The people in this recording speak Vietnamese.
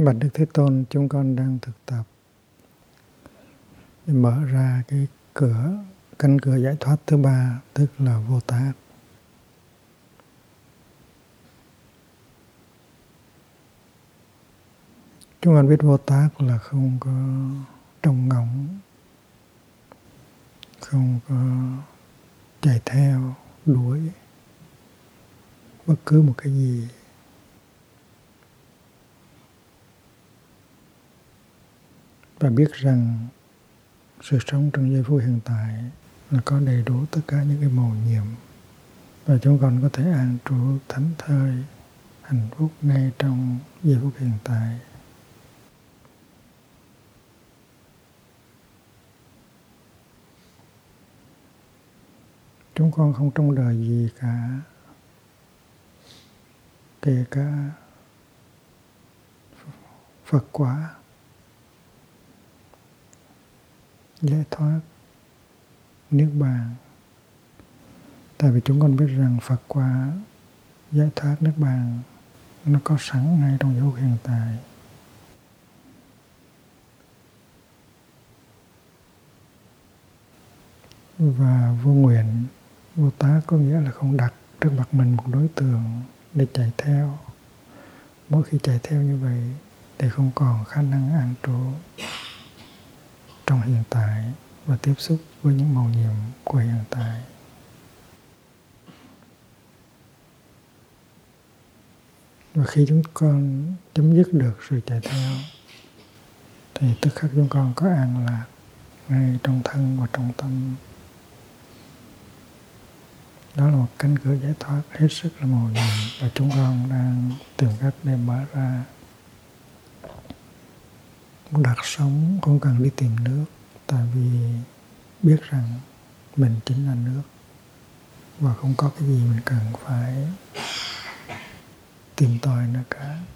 Bạch Đức Thế Tôn, chúng con đang thực tập để mở ra cái cánh cửa giải thoát thứ ba, tức là Vô Tác. Chúng con biết Vô Tác là không có trông ngóng, không có chạy theo, đuổi bất cứ một cái gì. Và biết rằng sự sống trong giây phút hiện tại là có đầy đủ tất cả những cái mầu nhiệm. Và chúng con có thể an trú thảnh thơi, hạnh phúc ngay trong giây phút hiện tại. Chúng con không trông đợi gì cả, kể cả Phật quả, giải thoát, niết bàn. Tại vì chúng con biết rằng Phật quả, giải thoát, niết bàn nó có sẵn ngay trong giây phút hiện tại. Và vô nguyện, vô tác có nghĩa là không đặt trước mặt mình một đối tượng để chạy theo. Mỗi khi chạy theo như vậy thì không còn khả năng an trú trong hiện tại và tiếp xúc với những mầu nhiệm của hiện tại. Và khi chúng con chấm dứt được sự chạy theo thì tức khắc chúng con có an lạc ngay trong thân và trong tâm. Đó là một cánh cửa giải thoát hết sức là mầu nhiệm và chúng con đang tìm cách để mở ra. Muốn đặt sống không cần đi tìm nước, tại vì biết rằng mình chính là nước và không có cái gì mình cần phải tìm tòi nữa cả.